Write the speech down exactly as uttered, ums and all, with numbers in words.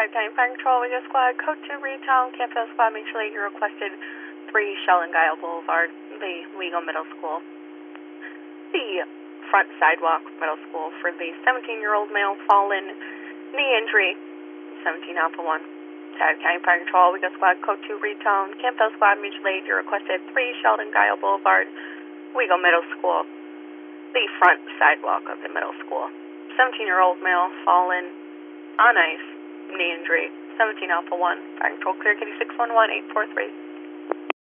Tag Time Fire Control, we got squad, code two Retown, Campbell Squad, make sure that you requested three Sheldon Guile Boulevard, the Legal Middle School. The front sidewalk middle school for the seventeen-year-old male fallen, knee injury, seventeen Alpha one. Tag Time Fire Control, we got squad, code two Retown, Campbell Squad, mutual aid, you requested three Sheldon Guile Boulevard, Legal Middle School, the front sidewalk of the middle school. seventeen-year-old male fallen on ice, knee injury, seventeen Alpha one. Fire Control clear, Kitty six one one eight four three.